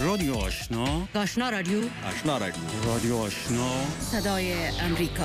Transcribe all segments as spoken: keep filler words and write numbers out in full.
رادیو آشنا، آشنا رادیو، آشنا رادیو، رادیو آشنا، صدای امریکا.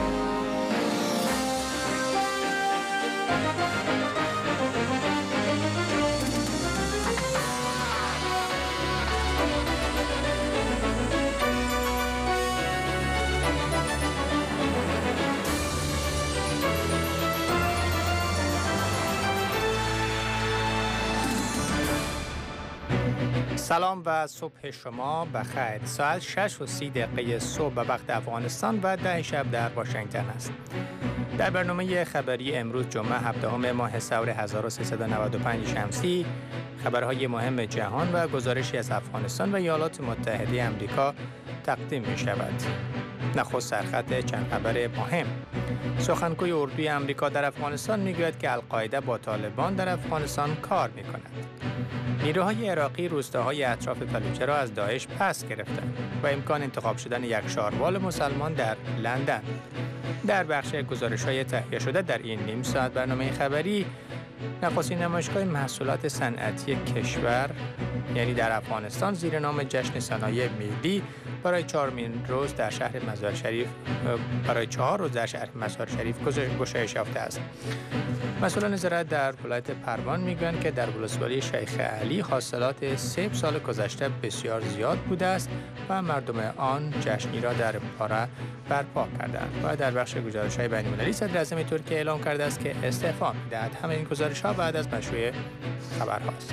سلام و صبح شما بخیر. ساعت شش و سی دقیقه صبح به وقت افغانستان و ده شب در واشنگتن است. در برنامه خبری امروز جمعه هفدهم ماه ثور هزار و سیصد و نود و پنج شمسی خبرهای مهم جهان و گزارشی از افغانستان و ایالات متحده آمریکا تقدیم می شود. نخست سرخط چند خبر مهم. سخنگوی اردوی آمریکا در افغانستان میگوید که القاعده با طالبان در افغانستان کار می کند. نیروهای عراقی روستاهای اطراف فلوجه را از داعش پس گرفتند و امکان انتخاب شدن یک شاروال مسلمان در لندن. در بخش گزارش‌های تهیه شده در این نیم ساعت برنامه خبری، نخستین نمایشگاه محصولات صنعتی کشور یعنی در افغانستان زیر نام جشن صنایع ملی برای چهارمین روز در شهر مزار شریف برای چهار روز در شهر مزار شریف گشایش یافته است. مسئولان زراعت در ولایت پروان میگویند که در ولسوالی شیخ علی حاصلات سیب سال گذشته بسیار زیاد بوده است و مردم آن جشنی را در پاره برپا کردند. و در بخش گزارش‌های بین‌المللی صدر اعظم ترکیه اعلام کرده است که استعفا می‌دهد. همه این گزارش‌ها بعد از مشروع خبرهاست.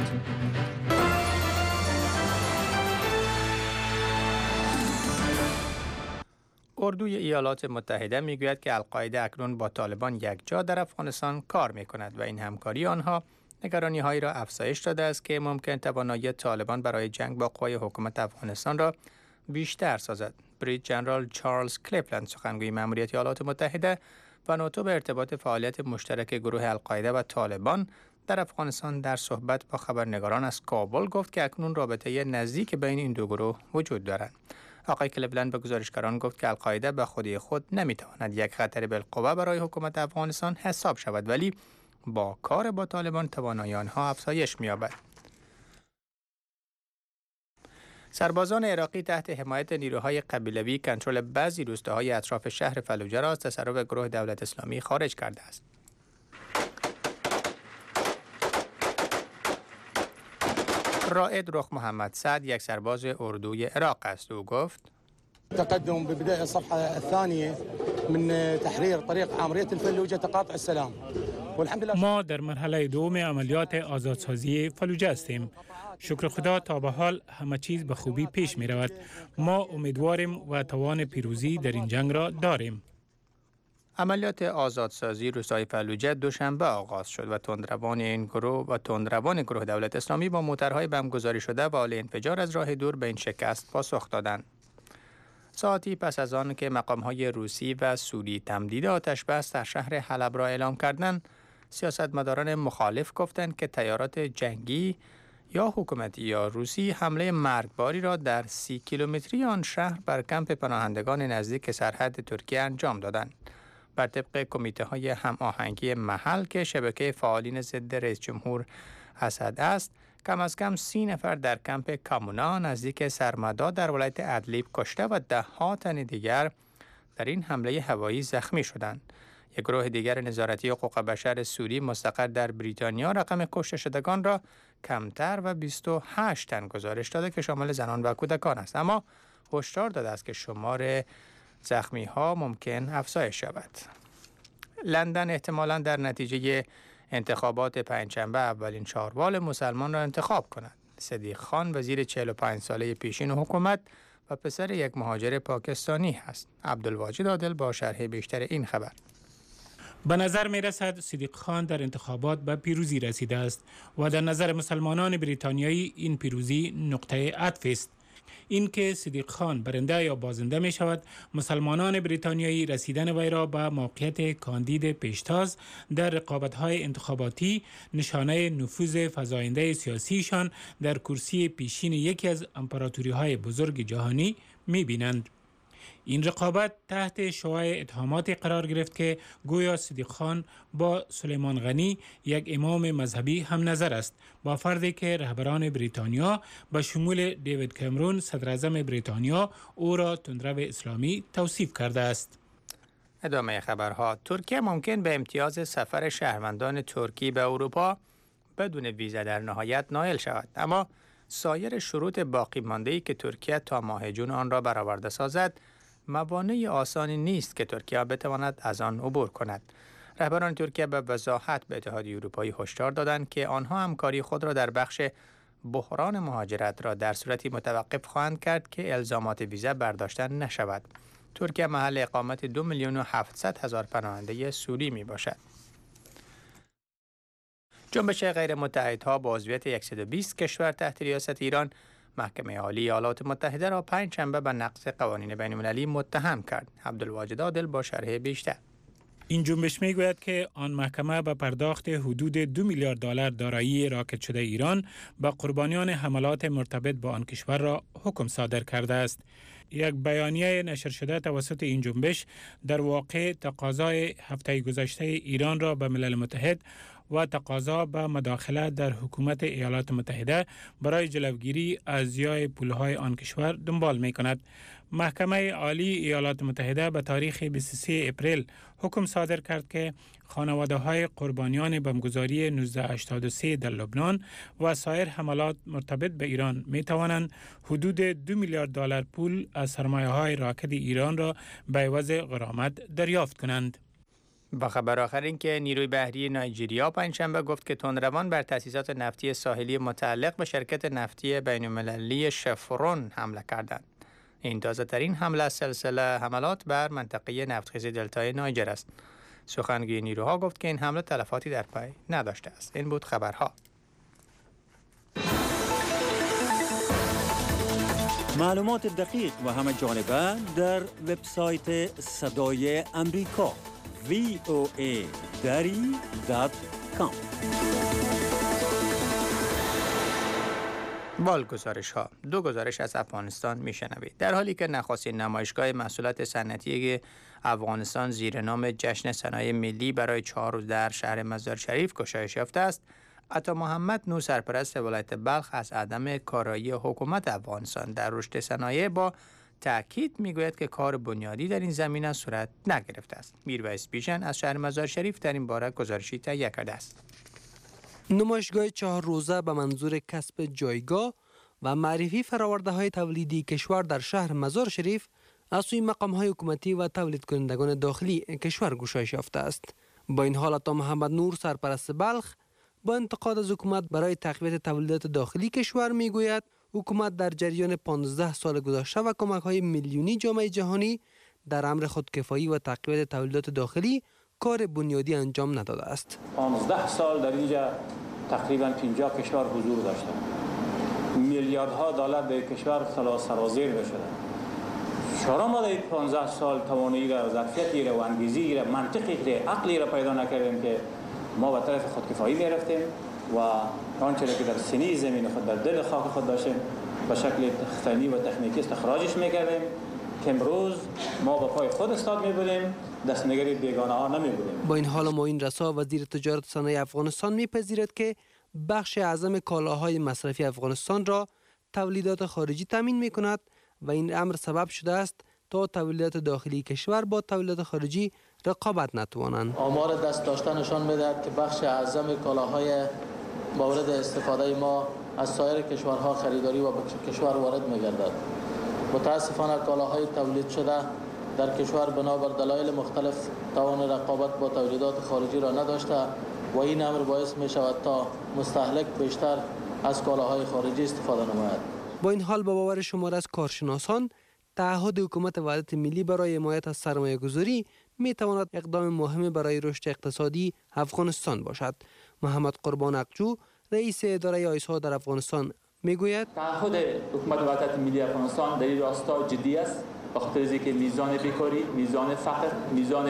اردوی ایالات متحده میگوید که القاعده اکنون با طالبان یکجا در افغانستان کار میکند و این همکاری آنها نگرانی هایی را افزایش داده است که ممکن توانایی طالبان برای جنگ با قوای حکومت افغانستان را بیشتر سازد. بریگیدیر ژنرال چارلز کلیپلند سخنگوی مأموریت ایالات متحده و ناتو به ارتباط فعالیت مشترک گروه القاعده و طالبان در افغانستان در صحبت با خبرنگاران از کابل گفت که اکنون رابطه نزدیک بین این دو گروه وجود دارد. آقای کلیپلند به گزارشگران گفت که القاعده به خودی خود نمیتواند یک خطر بالقوه برای حکومت افغانستان حساب شود، ولی با کار با طالبان توانایی آنها افزایش می‌یابد. سربازان عراقی تحت حمایت نیروهای قبیلوی کنترل بعضی روستاهای اطراف شهر فلوجه را از تصرف گروه دولت اسلامی خارج کرده است. رائد رخ محمد سعد یک سرباز اردوی عراق است. او گفت تقدم ببداية الصفحة الثانية من تحرير طريق عمرية الفلوجة تقاطع السلام. ما در مرحله دوم عملیات آزادسازی فلوجه هستیم. شکر خدا تا به حال همه چیز به خوبی پیش می رود. ما امیدواریم و توان پیروزی در این جنگ را داریم. عملیات آزادسازی روستای فلوجه دوشنبه آغاز شد و تندروان این گروه و تندروان گروه دولت اسلامی با موترهای بمبگذاری شده و آل انفجار از راه دور به این شکست پاسخ دادند. ساعتی پس از آن که مقام‌های روسی و سوری تمدید آتش بس در شهر حلب را اعلام کردند، سیاستمداران مخالف گفتند که تیارات جنگی یا حکومتی یا روسی حمله مرگباری را در سی کیلومتری آن شهر بر کمپ پناهندگان نزدیک سرحد ترکیه انجام دادند. بر طبق کمیته های هماهنگی محل که شبکه فعالین ضد رئیس جمهور اسد است، کم از کم سی نفر در کمپ کامونا نزدیک سرمدا در ولایت ادلیب کشته و ده ها تن دیگر در این حمله هوایی زخمی شدند. یک گروه دیگر نظارتی حقوق بشر سوری مستقر در بریتانیا رقم کشته شدگان را کمتر و بیست و هشت تن گزارش داده که شامل زنان و کودکان است، اما هشدار داده است که شمار زخمی ها ممکن افزایش یابد. لندن احتمالاً در نتیجه انتخابات پنجشنبه اولین شاروال مسلمان را انتخاب کند. صدیق خان وزیر چهل و پنج ساله پیشین حکومت و پسر یک مهاجر پاکستانی است. عبدالواجد عادل با شرح بیشتر این خبر. به نظر می رسد صدیق خان در انتخابات به پیروزی رسیده است و در نظر مسلمانان بریتانیایی این پیروزی نقطه عطف است. این که صدیق خان برنده یا بازنده می شود، مسلمانان بریتانیایی رسیدن وی را به موقعیت کاندید پیشتاز در رقابت‌های انتخاباتی نشانه نفوذ فزاینده سیاسیشان در کرسی پیشین یکی از امپراتوری‌های بزرگ جهانی می بینند. این رقابت تحت شعاع اتهاماتی قرار گرفت که گویا صدیق خان با سلیمان غنی یک امام مذهبی هم نظر است، با فردی که رهبران بریتانیا به شمول دیوید کامرون صدر اعظم بریتانیا او را تندرو اسلامی توصیف کرده است. ادامه خبرها. ترکیه ممکن به امتیاز سفر شهروندان ترکی به اروپا بدون ویزا در نهایت نائل شود، اما سایر شروط باقی مانده‌ای که ترکیه تا ماه جون آن را برآورده سازد موانع آسانی نیست که ترکیه بتواند از آن عبور کند. رهبران ترکیه به وضاحت به اتحادیه اروپایی هشدار دادند که آنها همکاری خود را در بخش بحران مهاجرت را در صورتی متوقف خواهند کرد که الزامات ویزا برداشته نشود. ترکیه محل اقامت دو میلیون و هفتصد هزار پناهنده سوری می باشد. جنبش غیر متحدها با عضویت صد و بیست کشور تحت ریاست ایران محکمه عالی ایالات متحده را پنج شنبه به نقض قوانین بین المللی متهم کرد. عبدالواجد عادل با شرح بیشتر. این جنبش می گوید که آن محکمه به پرداخت حدود دو میلیارد دلار دارایی راکد شده ایران به قربانیان حملات مرتبط با آن کشور را حکم صادر کرده است. یک بیانیه نشر شده توسط این جنبش در واقع تقاضای هفته گذشته ایران را به ملل متحد و تقاضا به مداخله در حکومت ایالات متحده برای جلوگیری از زیای پولهای آن کشور دنبال می کند. محکمه عالی ایالات متحده به تاریخ بیست و سوم اپریل حکم صادر کرد که خانواده های قربانیان بمبگذاری نوزده هشتاد و سه در لبنان و سایر حملات مرتبط به ایران می توانند حدود دو میلیارد دلار پول از سرمایه های راکد ایران را به عوض غرامت دریافت کنند. با خبر آخر این که نیروی بحری نایجریا پنجشنبه گفت که تندروان بر تأسیسات نفتی ساحلی متعلق به شرکت نفتی بین‌المللی شفرون حمله کردند. این تازه ترین حمله از سلسله حملات بر منطقه نفتخیز دلتای نایجر است. سخنگوی نیروها گفت که این حمله تلفاتی در پی نداشته است. این بود خبرها. معلومات دقیق و همه جانبه در وبسایت صدای امریکا وی او ای دری دات کام. بال گزارش ها. دو گزارش از افغانستان میشنوید. در حالی که نخستین نمایشگاه محصولات صنعتی افغانستان زیر نام جشن صنایع ملی برای چهار روز در شهر مزار شریف گشایش یافته است، عطا محمد نو سرپرست ولایت بلخ از عدم کارایی حکومت افغانستان در رشد صنایع با تأکید میگوید که کار بنیادی در این زمینه صورت نگرفته است. میرویس بیژن از شهر مزار شریف در این باره گزارشی تهیه کرده است. نمایشگاه چهار روزه به منظور کسب جایگاه و معرفی فرآورده‌های تولیدی کشور در شهر مزار شریف از سوی مقام‌های حکومتی و تولید کنندگان داخلی کشور گشایش یافته است. با این حال عطا محمد نور سرپرست بلخ با انتقاد از حکومت برای تقویت تولیدات داخلی کشور میگوید حکومت در جریان پانزده سال گذشته و کمک‌های میلیونی جامعه جهانی در امر خودکفایی و تقویت تولیدات داخلی کار بنیادی انجام نداده است. پانزده سال در اینجا تقریبا پنجاه کشور حضور داشته. میلیاردها دلار به کشور خلاص سرازیر بشده. چرا ما در پانزده سال توانایی را، ظرفیتی را و انگیزی را، منطقی را، عقلی را پیدا نکردیم که ما به طرف خودکفایی میرفتیم و آنچه که در سینی زمین خود در دل خاک خود داشتیم به شکل فنی و تکنیکی استخراجش میکردیم که امروز ما با پای خود استاد میبودیم، دستنگری بیگانه ها نمیبودیم. با این حال معین رسا وزیر تجارت و صنایع افغانستان میپذیرد که بخش اعظم کالاهای مصرفی افغانستان را تولیدات خارجی تامین میکند و این امر سبب شده است تا تولیدات داخلی کشور با تولیدات خارجی رقابت نتوانند. آمار دست داشته نشان میدهد که بخش اعظم کالاهای مورد استفاده ما از سایر کشورها خریداری و به کشور وارد میگردد. متاسفانه کالاهای تولید شده در کشور بنابر دلایل مختلف توان رقابت با تولیدات خارجی را نداشته و این امر باعث می شود تا مستهلک بیشتر از کالاهای خارجی استفاده نماید. با این حال با باور شمار از کارشناسان تعهد حکومت وحدت ملی برای حمایت از سرمایه گذاری می تواند اقدام مهمی برای رشد اقتصادی افغانستان باشد. محمد قربان اقجو رئیس اداره آیسا در افغانستان می گوید تعهد حکومت وحدت ملی افغانستان در این راستا جدی است، به خاطر اینکه میزان بیکاری، میزان فقر، میزان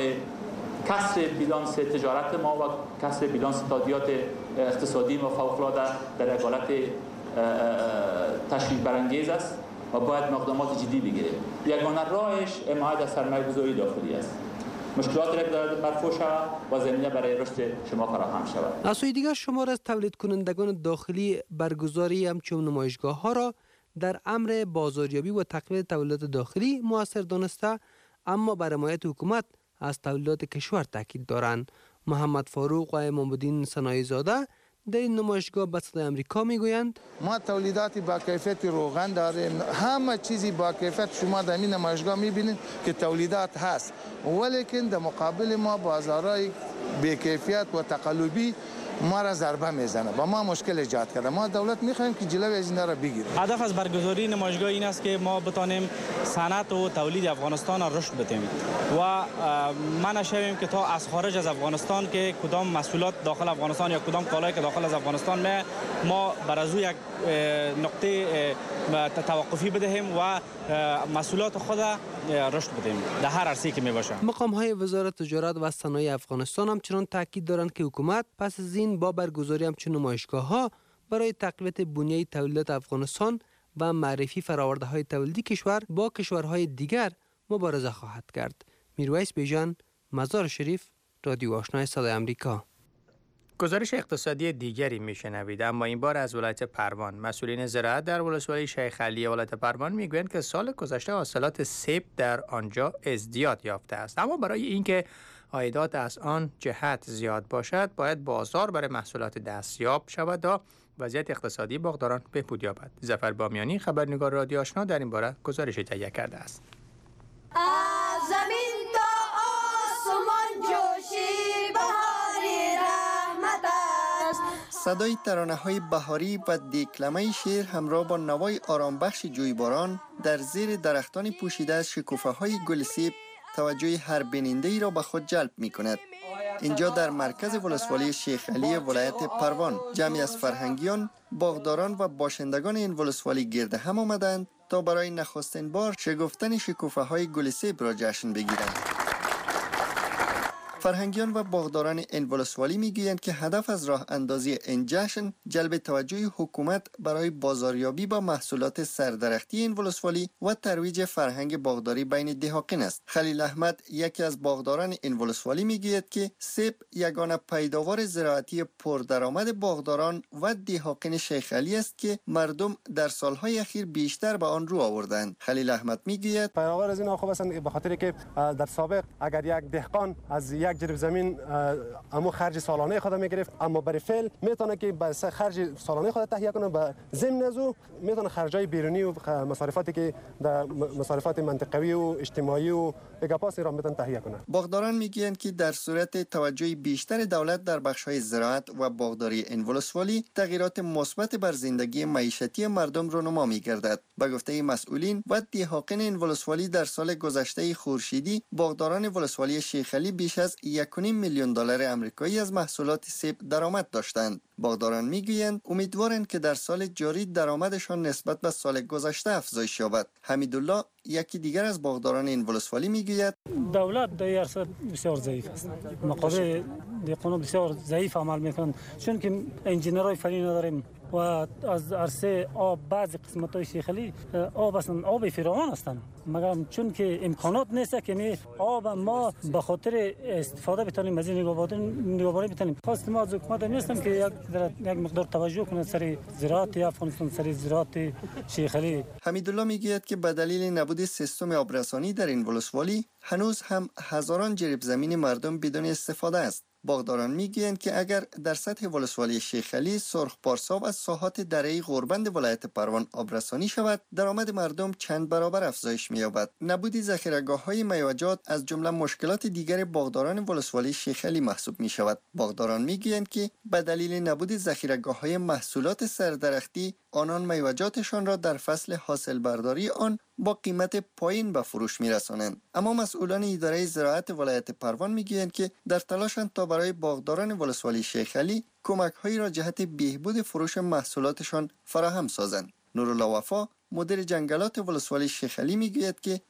کسر بیلانس تجارت ما و کسر بیلانس تادیات اقتصادی ما فوق‌العاده در یک حالت تشویش برانگیز است و باید مقدمات جدی بگیریم. یگانه راهش حمایت از سرمایه‌گذاری داخلی است. مشکلات را دارد مرفوع شود و زمینه برای رشد شما فراهم شود. از سوی دیگر شمار از تولید کنندگان داخلی برگزاری همچون نمایشگاه ها را در امر بازاریابی و تقویت تولیدات داخلی مؤثر دانسته، اما بر حمایت حکومت از تولیدات کشور تاکید دارند. محمد فاروق و امام‌الدین صنایع زاده در این نمایشگاه به صدای آمریکا میگویند ما تولیدات با کیفیت روغن داریم، همه چیزی با کیفیت شما در این نمایشگاه میبینید که تولیدات هست، ولیکن در مقابل ما بازارهای بی‌کیفیت و تقلبی ما را ضربه میزنه و ما مشکل ایجاد کرده. ما دولت میخوایم که جلوی از این را بگیره. هدف از برگزاری نمایشگاه این است که ما بتانیم صنعت و تولید افغانستان را رشد بدیم و ما نشویم که تا از خارج از افغانستان که کدام محصولات داخل افغانستان یا کدام کالایی که داخل از افغانستان می ما بر از یک نقطه توقفی بدهیم و محصولات خود رشد بدیم در هر عرصه‌ای که می باشه. مقام های وزارت تجارت و صنایع افغانستان همچنان تاکید دارند که حکومت پس از این با برگزاری همچون نمایشگاه ها برای تقویت بنیه تولیدات افغانستان و معرفی فراورده های تولیدی کشور با کشورهای دیگر مبارزه خواهد کرد. میرویس بیژن، مزار شریف، رادیو آشنای صدای آمریکا. گزارش اقتصادی دیگری میشنوید، اما این بار از ولایت پروان. مسئولین زراعت در ولسوالی شیخ علی ولایت پروان میگویند که سال گذشته حاصلات سیب در آنجا ازدیاد یافته است، اما برای اینکه عایدات از آن جهت زیاد باشد باید بازار برای محصولات دستیاب شود تا وضعیت اقتصادی باغداران بهبود یابد. ظفر بامیانی، خبرنگار رادیو آشنا، در این باره گزارش تهیه کرده است. از زمین تا آسمان جوشی بهاری رحمت است. صدای ترانه‌های بهاری و دکلمه شعر همراه با نوای آرامبخش جویباران در زیر درختان پوشیده از شکوفه‌های گل سیب توجه هر بیننده‌ای را به خود جلب می‌کند. اینجا در مرکز ولسوالی شیخ علی ولایت پروان جمعی از فرهنگیان، باغداران و باشندگان این ولسوالی گرد هم آمدند تا برای نخستین بار شکفتن شکوفه‌های گل سیب را جشن بگیرند. فرهنگیان و باغداران این ولسوالی میگویند که هدف از راه اندازی این جشن جلب توجه حکومت برای بازاریابی با محصولات سردرختی این ولسوالی و ترویج فرهنگ باغداری بین دهاقین است. خلیل احمد، یکی از باغداران این ولسوالی، میگوید که سیب یگانه پیداوار زراعتی پردرآمد باغداران و دهاقین شیخ علی است که مردم در سالهای اخیر بیشتر به آن رو آوردند. خلیل احمد میگوید پیداوار از این خوب هستند به خاطر که در سابق اگر یک دهقان از یک جریب زمین امو خرج سالانه خود میگرفت، اما برای فعل میتونه که به خرج سالانه خود تهیه کنه، به ضمن از او میتونه خرجای بیرونی و مصارفاتی که در مصارفات منطقوی و اجتماعی و بگپاس را میتونه تهیه کنه. باغداران میگویند که در صورت توجه بیشتر دولت در بخش‌های زراعت و باغداری این ولسوالی تغییرات مثبت بر زندگی معیشتی مردم رونما میگردد. به گفته مسئولین و دهاقین این ولسوالی در سال گذشته خورشیدی باغداران ولسوالی شیخ علی بیش از یک و نیم میلیون دلار آمریکایی از محصولات سیب درآمد داشتند. باغداران میگویند امیدوارند که در سال جاری درآمدشان نسبت به سال گذشته افزایش یابد. حمیدالله، یکی دیگر از باغداران این ولسوالی، میگوید دولت در عرصه بسیار ضعیف است. مقابل دهقانان بسیار ضعیف عمل میکنند، چون که انجینرهای فنی نداریم و از عرصه آب بعضی قسمت‌های شیخ علی آب اصلا آب فراوان هستند، مگر چون که امکانات نیست که می آب ما به خاطر استفاده بتونیم از این نگهبانی بتونیم. خواست ما از حکومت نیستم که یک یک مقدار توجه کنه سر زراعت افغانستان، سر زراعت شیخ علی. حمیدالله میگوید که به دلیل نبود سیستم آبرسانی در این ولسوالی هنوز هم هزاران جریب زمین مردم بدون استفاده است. باغداران میگویند که اگر در سطح ولسوالی شیخ علی سرخ پارساب از ساحات دره‌ای غوربند ولایت پروان آبرسانی شود، درآمد مردم چند برابر افزایش می‌یابد. نبود ذخیره‌گاه‌های میوه‌جات از جمله مشکلات دیگر باغداران ولسوالی شیخ علی محسوب می‌شود. باغداران میگویند که به دلیل نبود ذخیره‌گاه‌های محصولات سردرختی آنان میوه‌جاتشان را در فصل حاصل برداری آن با قیمت پایین به فروش می‌رسانند. اما مسئولان اداره زراعت ولایت پروان میگویند که در تلاشند تا برای باغداران ولسوالی شیخ علی کمک‌هایی را جهت بهبود فروش محصولاتشان فراهم سازند. نورالله وفا، مدیر جنگلات ولسوالی شیخ علی، میگوید که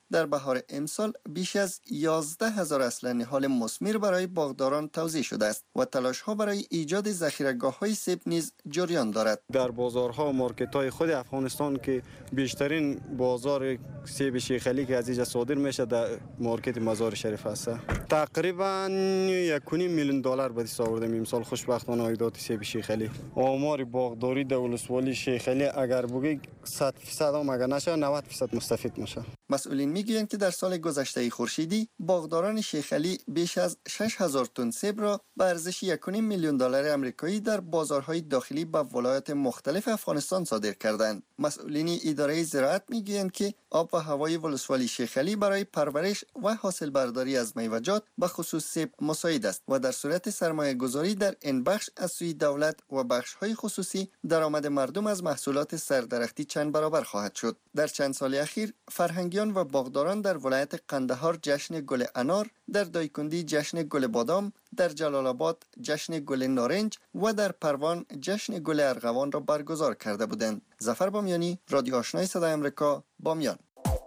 در بهار امسال بیش از یازده هزار اصل نهال مثمر برای باغداران توزیع شده است و تلاش‌ها برای ایجاد ذخیره‌گاه‌های سیب نیز جریان دارد. در بازارها و مارکت‌های خود افغانستان که بیشترین بازار سیب شیخ علی که از اینجا صادر میشه در مارکت مزار شریف است. تقریبا یک و نیم میلیون دلار به دست آوردیم امسال خوشبختانه عایدات سیب شیخ علی. آمار باغداری در ولسوالی شیخ علی اگر بگی صد درصد هم اگر نشه نود درصد مستفید میشه. مسئولین میگویند که در سال گذشته خورشیدی باغداران شیخ علی بیش از شش هزار تن سیب را به ارزش یک و نیم میلیون دلار آمریکایی در بازارهای داخلی به ولایات مختلف افغانستان صادر کردند. مسئولین اداره زراعت میگویند که آب و هوای ولسوالی شیخ علی برای پرورش و حاصل برداری از میوه‌جات به خصوص سیب مساعد است و در صورت سرمایه گذاری در این بخش از سوی دولت و بخش‌های خصوصی درآمد مردم از محصولات سردرختی چند برابر خواهد شد. در چند سال اخیر فرهنگیان و باغداران در ولایت قندهار جشن گل انار، در دایکندی جشن گل بادام، در جلال آباد جشن گل نارنج و در پروان جشن گل ارغوان را برگزار کرده بودند. ظفر بامیانی، رادیو آشنای صدای آمریکا، بامیان.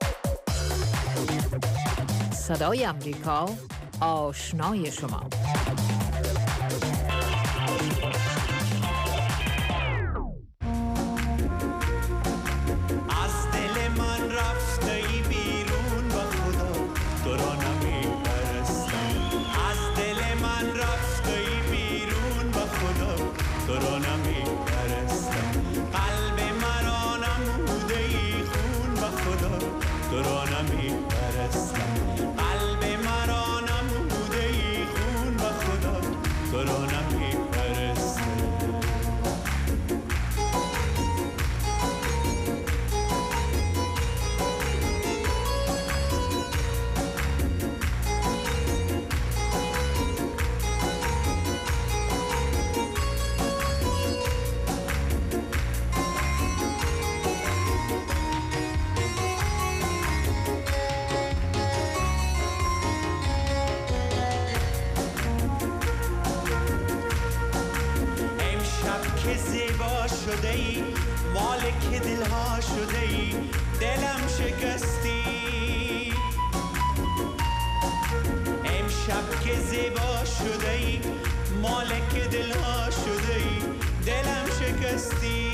صدای آمریکا، آشنای شما. مالک دلها شده ای دلم شکستی امشب که زیبا شده ای مالک دلها شده ای دلم شکستی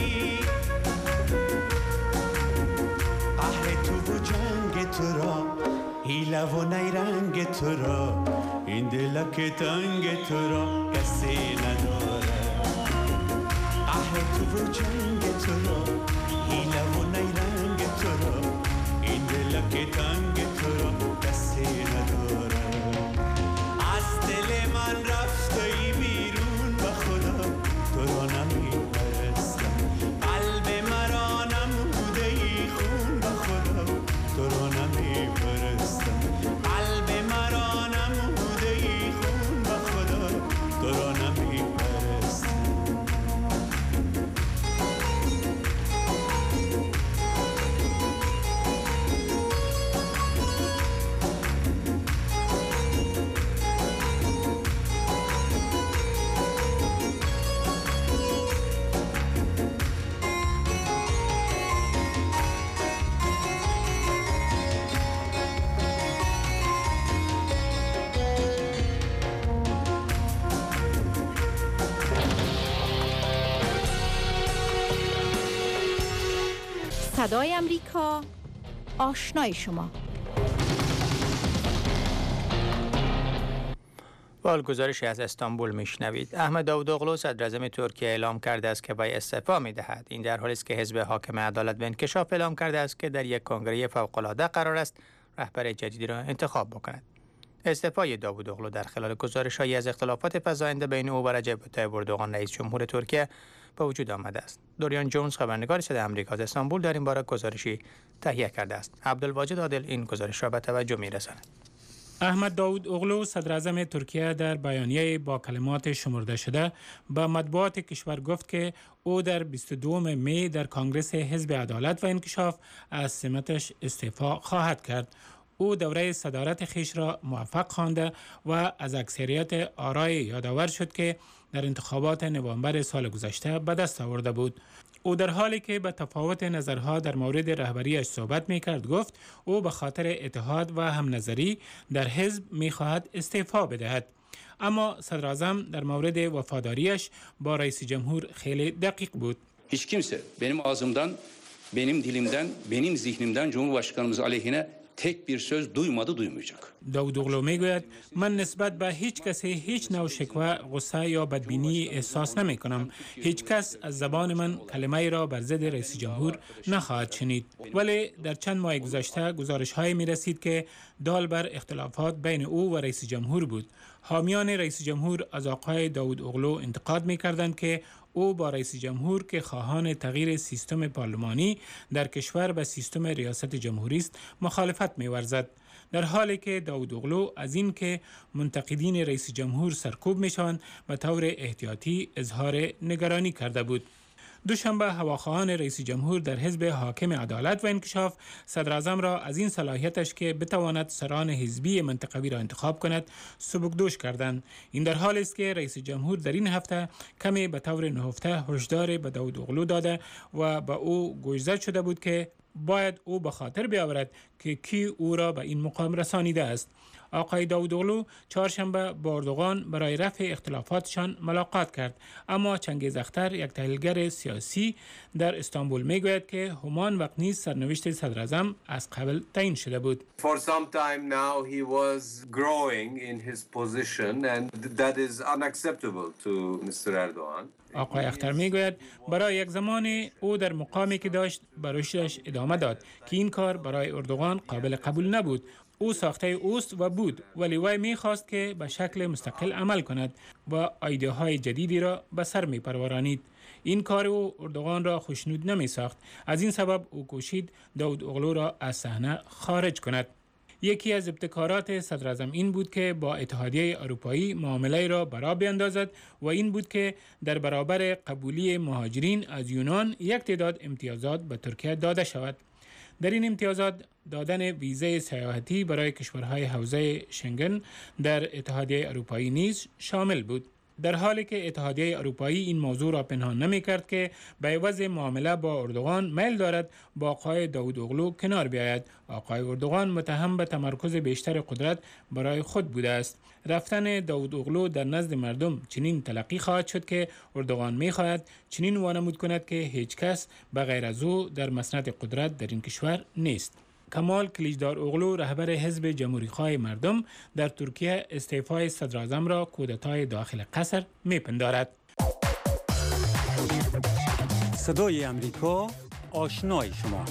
قهر تو و جنگ تو را حیله و نیرنگ تو را این دل که تنگ تو را کسی نداره قهر تو و جنگ تو را حیله و نیرنگ تو را این دل که تنگ تو را کسی نداره از دل من رفته بیرون به خدا تو را نمیپرستم قلب مرا نموده ای خون به خدا تو را نمیپرستم قلب مرا نموده ای خون به خدا تو را نمیپرستم صدای آمریکا، آشنای شما. با گزارشی از استانبول میشنوید. احمد داوودوغلو صدراعظم ترکیه اعلام کرده است که وی استعفا میدهد. این در حالی است که حزب حاکم عدالت و انکشاف اعلام کرده است که در یک کنگره فوق‌العاده قرار است رهبر جدیدی را انتخاب بکند. استعفای داوودوغلو در خلال گزارش‌هایی از اختلافات فزاینده بین او و رجب طیب اردوغان رئیس جمهور ترکیه به وجود آمده است. دوریان جونز خبرنگار صدای آمریکا از استانبول در این باره گزارشی تهیه کرده است. عبدالواجد عادل این گزارش را به توجه می‌رساند. احمد داوودوغلو صدراعظم ترکیه در بیانیه با کلمات شمرده شده به مطبوعات کشور گفت که او در بیست و دوم می در کنگره حزب عدالت و انکشاف از سمتش استعفا خواهد کرد. او دوره صدارت خیش را موفق خوانده و از اکثریت آرای یادآور شد که در انتخابات نوامبر سال گذشته به دست آورده بود. او در حالی که به تفاوت نظرها در مورد رهبریش صحبت می کرد گفت او به خاطر اتحاد و هم نظری در حزب می خواهد استعفا بدهد. اما صدر اعظم در مورد وفاداریش با رئیس جمهور خیلی دقیق بود. Hiç kimse benim ağzımdan, benim dilimden, benim zihnimden Cumhurbaşkanımız aleyhine tek bir söz duymadı, duymayacak. داود اوغلو میگوید من نسبت به هیچ کسی هیچ نوع شکوه، غصه یا بدبینی احساس نمی کنم. هیچ کس از زبان من کلمه ای را بر ضد رئیس جمهور نخواهد شنید. ولی در چند ماه گذشته گزارش های می رسید که دال بر اختلافات بین او و رئیس جمهور بود. حامیان رئیس جمهور از آقای داود اوغلو انتقاد می کردند که او با رئیس جمهور که خواهان تغییر سیستم پارلمانی در کشور به سیستم ریاست جمهوری است مخالفت می ورزد. در حالی که داود اوغلو از این که منتقدین رئیس جمهور سرکوب می شوند به طور احتیاطی اظهار نگرانی کرده بود. دوشنبه هواخواهان رئیس جمهور در حزب حاکم عدالت و انکشاف صدر اعظم را از این صلاحیتش که بتواند سران حزبی منطقوی را انتخاب کند سبکدوش کردند. این در حالی است که رئیس جمهور در این هفته کمی به طور نهفته هشدار به داود اوغلو داده و به او گوشزد شده بود که باید او به خاطر بیاورد که کی او را به این مقام رسانیده است. آقای داود اوغلو چهارشنبه با اردوغان برای رفع اختلافاتشان ملاقات کرد، اما چنگیز اختر یک تحلیلگر سیاسی در استانبول میگوید که همان وقت نیز سرنوشت صدر اعظم از قبل تعیین شده بود. For some time now he was growing in his position and that is unacceptable to mister Erdogan. آقای اختر میگوید برای یک زمان او در مقامی که داشت به رشدش ادامه داد که این کار برای اردوغان قابل قبول نبود. او ساخته اوست و بود، ولی وی میخواست که به شکل مستقل عمل کند و ایده های جدیدی را به سر می پرورانید. این کار او اردوغان را خوشنود نمی ساخت. از این سبب او کوشید داود اوغلو را از صحنه خارج کند. یکی از ابتکارات صدر اعظم این بود که با اتحادیه اروپایی معامله را برا بیندازد و این بود که در برابر قبولی مهاجرین از یونان یک تعداد امتیازات به ترکیه داده شود. در این امتیازات دادن ویزه سیاحتی برای کشورهای حوزه شنگن در اتحادیه اروپایی نیز شامل بود. در حالی که اتحادیه اروپایی این موضوع را پنهان نمی کرد که به عوض معامله با اردوغان میل دارد با آقای داود اوغلو کنار بیاید. آقای اردوغان متهم به تمرکز بیشتر قدرت برای خود بوده است. رفتن داود اوغلو در نزد مردم چنین تلقی خواهد شد که اردوغان می خواهد چنین وانمود کند که هیچ کس بغیر از او در مسند قدرت در این کشور نیست. کمال کلیجدار اوغلو رهبر حزب جمهوریخواه مردم در ترکیه استعفای صدر اعظم را کودتای داخل قصر میپندارد. صدای امریکا آشنای شما.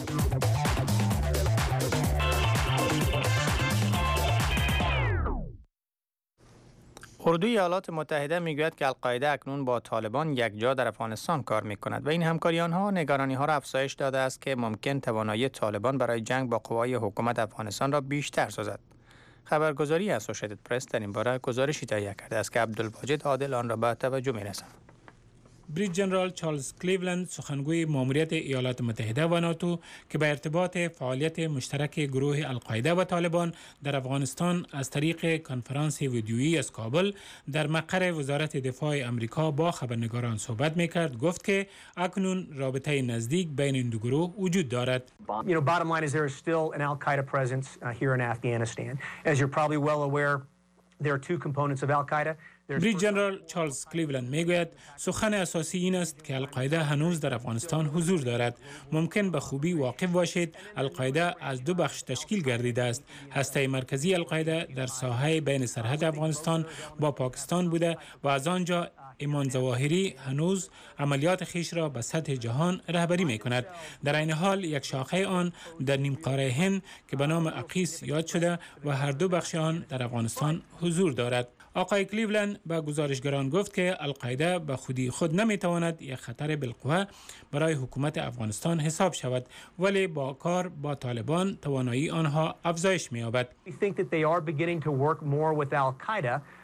اردوی ایالات متحده میگوید که القاعده اکنون با طالبان یک جا در افغانستان کار میکند و این همکاری آنها نگرانی ها را افزایش داده است که ممکن توانایی طالبان برای جنگ با قوای حکومت افغانستان را بیشتر سازد. خبرگزاری اسوسییتد پرس در این باره گزارشی تهیه کرده است که عبدالواجد عادل آن را به توجه می‌رساند. بریج جنرال چارلز کلیولند سخنگوی ماموریت ایالات متحده و ناتو که به ارتباط فعالیت مشترک گروه القاعده و طالبان در افغانستان از طریق کنفرانس ویدیویی از کابل در مقر وزارت دفاع امریکا با خبرنگاران صحبت میکرد، گفت که اکنون رابطه نزدیک بین این دو گروه وجود دارد. You know, bottom line is there is still an Al-Qaeda presence uh, here in Afghanistan. As you're probably well aware, there are two components of Al-Qaeda. بریج جنرال چارلز کلیولند میگوید سخن اساسی این است که القاعده هنوز در افغانستان حضور دارد. ممکن به خوبی واقف باشید القاعده از دو بخش تشکیل گردیده است. هسته مرکزی القاعده در ساحه بین سرحد افغانستان با پاکستان بوده و از آنجا ایمان ظواهری هنوز عملیات خیش را به سطح جهان رهبری می کند. در این حال یک شاخه آن در نیمقاره هند که به نام اقیس یاد شده و هر دو بخش آن در افغانستان حضور دارد. آقای کلیولند به گزارشگران گفت که القاعده به خودی خود نمیتواند یک خطر بالقوه برای حکومت افغانستان حساب شود، ولی با کار با طالبان توانایی آنها افزایش می‌یابد. We think that they are beginning to work more with Al-Qaeda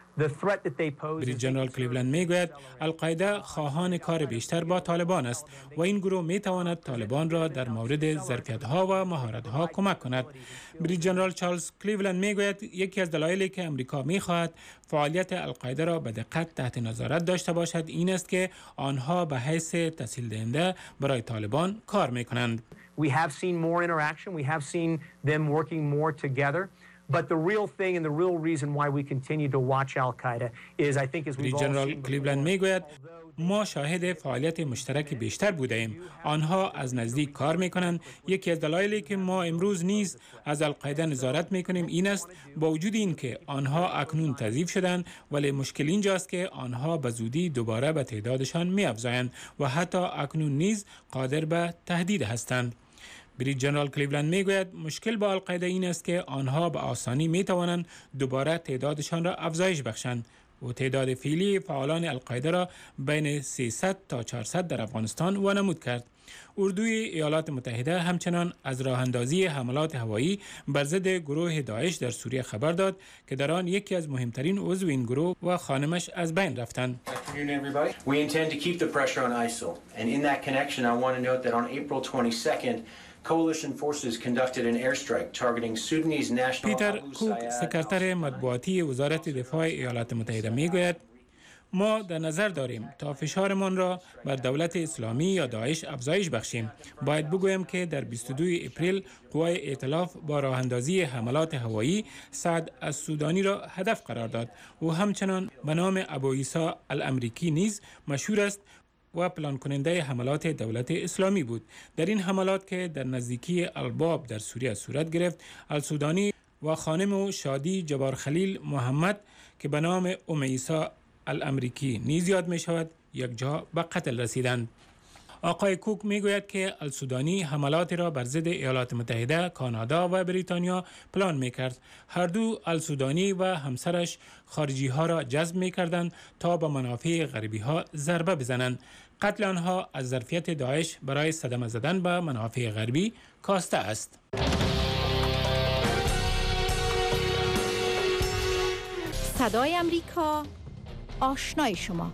بریگیدنرال جنرال کلیولند میگوید القاعده خواهان کار بیشتر با طالبان است و این گروه میتواند طالبان را در مورد ظرفیت‌ها و مهارت‌ها کمک کند. بریگیدنرال جنرال چارلز کلیولند میگوید یکی از دلایلی که امریکا میخواهد فعالیت القاعده را به دقت تحت نظارت داشته باشد این است که آنها به حیث تسهیل دهنده برای طالبان کار میکنند. We have seen more interaction. We have seen them working more together. But the real thing and the real reason why we continue to watch Al-Qaeda is I think as we've all جنرال seen کلیولند میگوید ما شاهد فعالیت مشترک بیشتر بوده ایم. آنها از نزدیک کار میکنند. یکی از دلایلی که ما امروز نیز از القاعده نظارت میکنیم این است با وجود این که آنها اکنون تضعیف شدند ولی مشکل اینجاست که آنها به زودی دوباره به تعدادشان میافزایند و حتی اکنون نیز قادر به تهدید هستند. بریگیدنرال جنرال کلیولند میگوید مشکل با القاعده این است که آنها به آسانی می توانند دوباره تعدادشان را افزایش بخشند و تعداد فعلی فعالان القاعده را بین سیصد تا چهارصد در افغانستان وانمود کرد. اردوی ایالات متحده همچنان از راه اندازی حملات هوایی بر ضد گروه داعش در سوریه خبر داد که در آن یکی از مهمترین عضو این گروه و خانمش از بین رفتند. We intend to keep the pressure on ISIL and in that connection I want to note that on April twenty-second coalition forces conducted an airstrike targeting Sudanese national پیتر کوک سکرتر مطبوعاتی وزارت دفاع ایالات متحده میگوید ما در نظر داریم تا فشارمان را بر دولت اسلامی یا داعش افزایش بخشیم. باید بگویم که در بیست و دوم اپریل قوای ائتلاف با راه اندازی حملات هوایی سعد السودانی را هدف قرار داد و همچنان به نام ابو عیسی الامریکی نیز مشهور است و پلان کننده حملات دولت اسلامی بود. در این حملات که در نزدیکی الباب در سوریه صورت گرفت السودانی و خانم شادی جبار خلیل محمد که به نام ام عیسی الامریکی نیز یاد می شود یک جا به قتل رسیدند. آقای کوک می گوید که السودانی حملات را بر ضد ایالات متحده، کانادا و بریتانیا پلان می کرد. هر دو السودانی و همسرش خارجی ها را جذب می کردند تا به منافع غربی ها ضربه بزنند. قتل آنها از ظرفیت داعش برای صدمه زدن به منافع غربی کاسته است. صدای امریکا آشنای شما.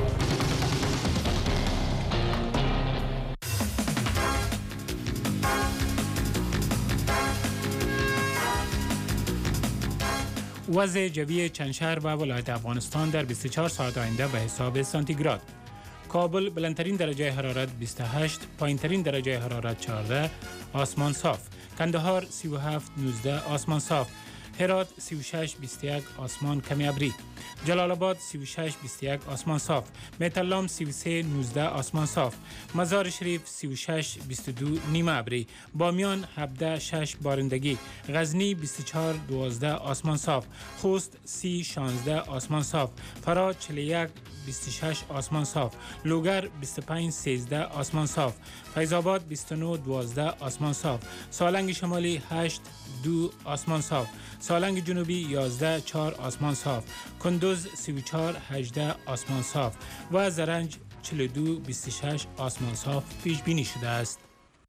وضع جوی چند شهر و ولایت افغانستان در بیست و چهار ساعت آینده به حساب سانتیگراد. کابل بلندترین درجه حرارت بیست و هشت، پایینترین درجه حرارت چهارده، آسمان صاف. کندهار سی و هفت نوزده، آسمان صاف. هرات سی و شش بیست و یک، آسمان کمی ابری. جلال آباد سی و شش بیست و یک، آسمان صاف. مهترلام سی و سه نوزده، آسمان صاف. مزار شریف سی و شش بیست و دو، نیمه ابری. بامیان هفده شش بارندگی. غزنی بیست و چهار دوازده، آسمان صاف. خوست سی شانزده، آسمان صاف. فرا چهل و یک بیست و شش، آسمان صاف. لوگر بیست و پنج سیزده، آسمان صاف. فیض آباد بیست و نه دوازده، آسمان صاف. سالنگ شمالی هشت دو، آسمان صاف. سالنگ جنوبی یازده چهار، آسمان صاف. کندوز سی و چهار هجده، آسمان صاف و زرنج چهل و دو بیست و شش، آسمان صاف پیش بینی شده است.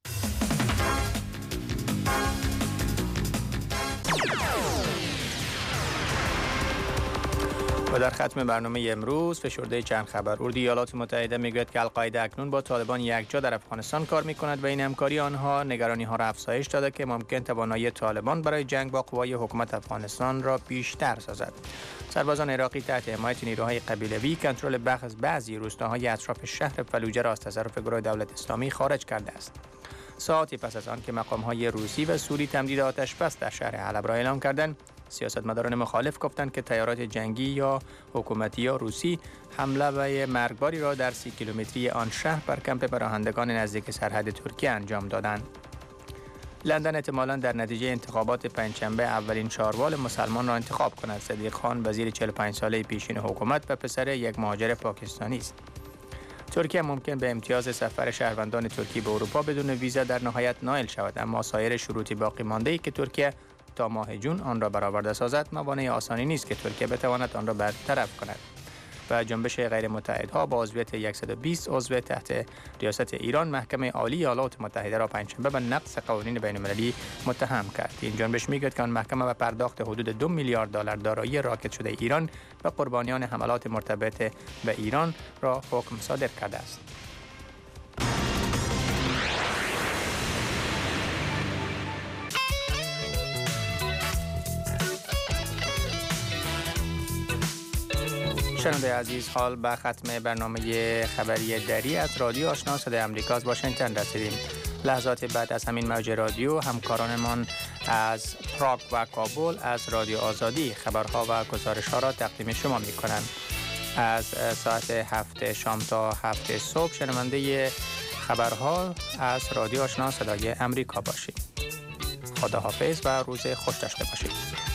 و در ختم برنامه امروز فشرده چند خبر. اردوی ایالات متحده میگوید که القاعده اکنون با طالبان یکجا در افغانستان کار میکند و این همکاری آنها نگرانی ها را افزایش داده که ممکن توانایی طالبان برای جنگ با قوای حکومت افغانستان را بیشتر سازد. سربازان عراقی تحت حمایت نیروهای قبیله‌ای کنترل بخش از بعضی روستاهای اطراف شهر فلوجه را از تصرف گروه دولت اسلامی خارج کرده است. ساعتی پس از آن که مقام‌های روسی و سوری تمدید آتش بس در شهر حلب را اعلام کردند، سیاستمداران مخالف گفتند که تیارات جنگی یا حکومتی یا روسی حمله به مرگباری را در سی کیلومتری آن شهر بر کمپ پناهندگان نزدیک سرحد ترکیه انجام دادند. لندن احتمالاً در نتیجه انتخابات پنجشنبه اولین چهاروال مسلمان را انتخاب کند. صدیق خان وزیر چهل و پنج ساله پیشین حکومت و پسر یک مهاجر پاکستانی است. ترکیه ممکن به امتیاز سفر شهروندان ترکی به اروپا بدون ویزا در نهایت نائل شود، اما سایر شروط باقی مانده ای که ترکیه تا ماه جون آن را برآورده سازد موانع آسانی نیست که ترکیه بتواند آن را برطرف کند. و جنبش غیر متحدها با عضویت صد و بیست عضو تحت ریاست ایران محکمه عالی ایالات متحده را پنجشنبه به نقض قوانین بین المللی متهم کرد. این جنبش میگوید که آن محکمه به پرداخت حدود دو میلیارد دلار دارایی راکد شده ایران و قربانیان حملات مرتبط به ایران را حکم صادر کرده است. شنونده عزیز، حال به ختم برنامه خبری دری از رادیو آشنا صدای امریکا از واشنگتن رسیدیم. لحظات بعد از همین موج رادیو همکارانمان از پراگ و کابل از رادیو آزادی خبرها و گزارشها را تقدیم شما می کنند. از ساعت هفت شام تا هفت صبح شنونده خبرها از رادیو آشنا صدای امریکا باشید. خداحافظ و روز خوش داشته باشید.